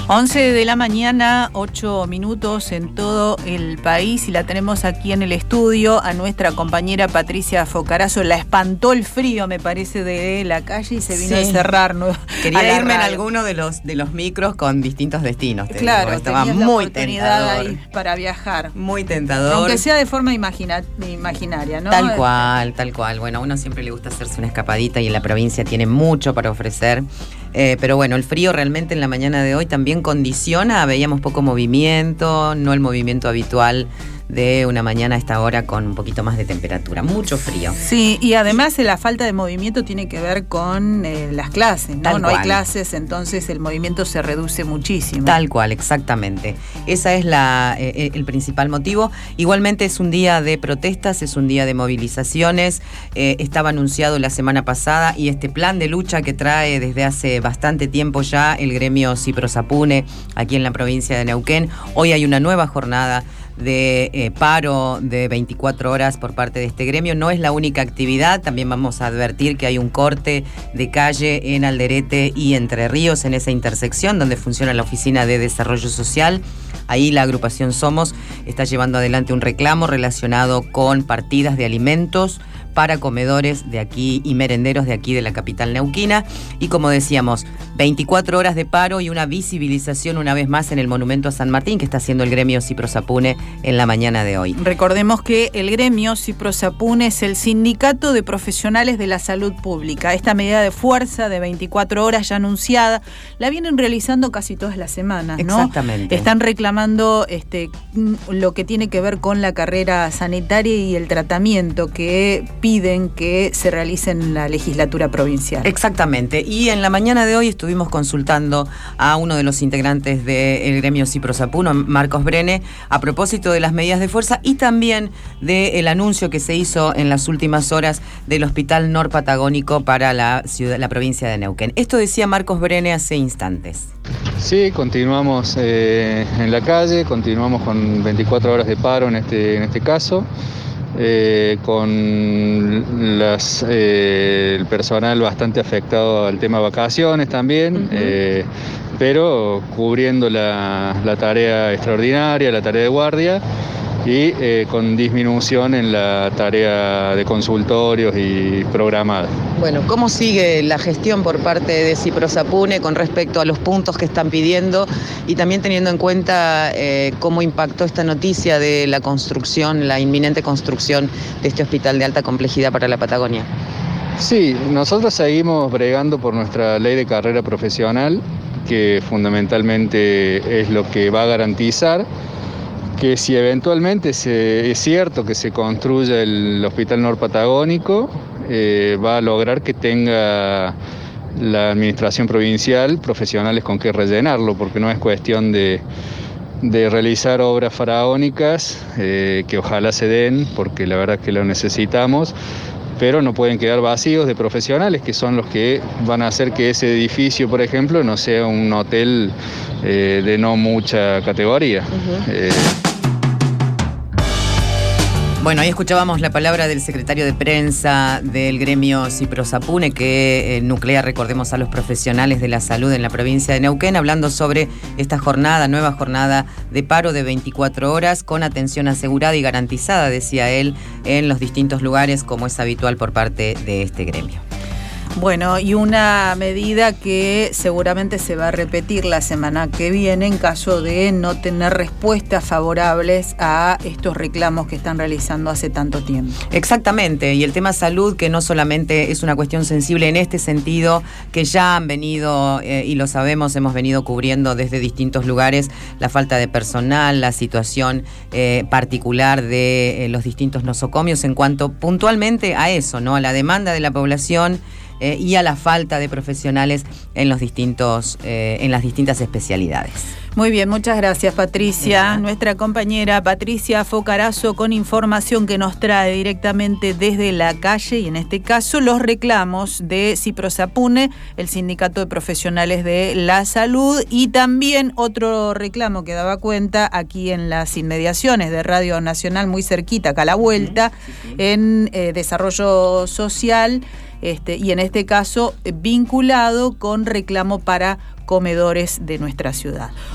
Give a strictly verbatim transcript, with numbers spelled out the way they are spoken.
once de la mañana, ocho minutos en todo el país, y la tenemos aquí en el estudio a nuestra compañera Patricia Focarazo. La espantó el frío, me parece, de la calle y se vino sí. a cerrar. ¿no? Quería irme en alguno de los, de los micros con distintos destinos. Claro, digo. Estaba muy tentador. Ahí para viajar. Muy tentador. Aunque sea de forma imagina, imaginaria, ¿no? Tal cual, tal cual. Bueno, a uno siempre le gusta hacerse una escapadita y en la provincia tiene mucho para ofrecer. Eh, pero bueno, el frío realmente en la mañana de hoy también condiciona, veíamos poco movimiento, no el movimiento habitual de una mañana a esta hora con un poquito más de temperatura, mucho frío. Sí, y además la falta de movimiento tiene que ver con eh, las clases, ¿no? Tal no cual. hay clases, entonces el movimiento se reduce muchísimo. Tal cual, exactamente. Ese es la, eh, el principal motivo. Igualmente es un día de protestas, es un día de movilizaciones. Eh, estaba anunciado la semana pasada y este plan de lucha que trae desde hace bastante tiempo ya el gremio Cipro-Sapune aquí en la provincia de Neuquén. Hoy hay una nueva jornada de eh, paro de veinticuatro horas por parte de este gremio. No es la única actividad, también vamos a advertir que hay un corte de calle en Alderete y Entre Ríos, en esa intersección donde funciona la Oficina de Desarrollo Social. Ahí la agrupación Somos está llevando adelante un reclamo relacionado con partidas de alimentos para comedores de aquí y merenderos de aquí de la capital neuquina. Y como decíamos, veinticuatro horas de paro y una visibilización una vez más en el Monumento a San Martín que está haciendo el gremio Cipro-Sapune en la mañana de hoy. Recordemos que el gremio Cipro-Sapune es el sindicato de profesionales de la salud pública. Esta medida de fuerza de veinticuatro horas ya anunciada la vienen realizando casi todas las semanas, ¿no? Exactamente. Están reclamando este, lo que tiene que ver con la carrera sanitaria y el tratamiento que piden que se realice en la legislatura provincial. Exactamente. Y en la mañana de hoy estuvimos consultando a uno de los integrantes del gremio Cipro-Sapune, Marcos Brene, a propósito de las medidas de fuerza y también del anuncio que se hizo en las últimas horas del Hospital Norpatagónico para la ciudad, la provincia de Neuquén. Esto decía Marcos Brene hace instantes. Sí, continuamos eh, en la calle, continuamos con veinticuatro horas de paro en este, en este caso. Eh, con las, eh, el personal bastante afectado al tema vacaciones también, uh-huh. eh, pero cubriendo la, la tarea extraordinaria, la tarea de guardia y eh, con disminución en la tarea de consultorios y programada. Bueno, ¿cómo sigue la gestión por parte de Cipro-Sapune con respecto a los puntos que están pidiendo y también teniendo en cuenta eh, cómo impactó esta noticia de la construcción, la inminente construcción de este hospital de alta complejidad para la Patagonia? Sí, nosotros seguimos bregando por nuestra ley de carrera profesional, que fundamentalmente es lo que va a garantizar que si eventualmente se, es cierto que se construya el Hospital Norpatagónico, eh, va a lograr que tenga la administración provincial profesionales con que rellenarlo, porque no es cuestión de, de realizar obras faraónicas, eh, que ojalá se den, porque la verdad es que lo necesitamos, pero no pueden quedar vacíos de profesionales que son los que van a hacer que ese edificio, por ejemplo, no sea un hotel eh, de no mucha categoría. Uh-huh. eh, Bueno, ahí escuchábamos la palabra del secretario de prensa del gremio Cipro-Sapune, que eh, nuclea, recordemos, a los profesionales de la salud en la provincia de Neuquén, hablando sobre esta jornada, nueva jornada de paro de veinticuatro horas con atención asegurada y garantizada, decía él, en los distintos lugares, como es habitual por parte de este gremio. Bueno, y una medida que seguramente se va a repetir la semana que viene en caso de no tener respuestas favorables a estos reclamos que están realizando hace tanto tiempo. Exactamente, y el tema salud, que no solamente es una cuestión sensible en este sentido, que ya han venido, eh, y lo sabemos, hemos venido cubriendo desde distintos lugares, la falta de personal, la situación eh, particular de eh, los distintos nosocomios en cuanto puntualmente a eso, ¿no? A la demanda de la población Eh, y a la falta de profesionales en los distintos, eh, en las distintas especialidades. Muy bien, muchas gracias, Patricia. Sí. Nuestra compañera Patricia Focarazo con información que nos trae directamente desde la calle, y en este caso los reclamos de Cipro-Sapune, el Sindicato de Profesionales de la Salud, y también otro reclamo que daba cuenta aquí en las inmediaciones de Radio Nacional, muy cerquita, acá a la vuelta, sí, sí, sí. en eh, Desarrollo Social, este, y en este caso vinculado con reclamo para comedores de nuestra ciudad.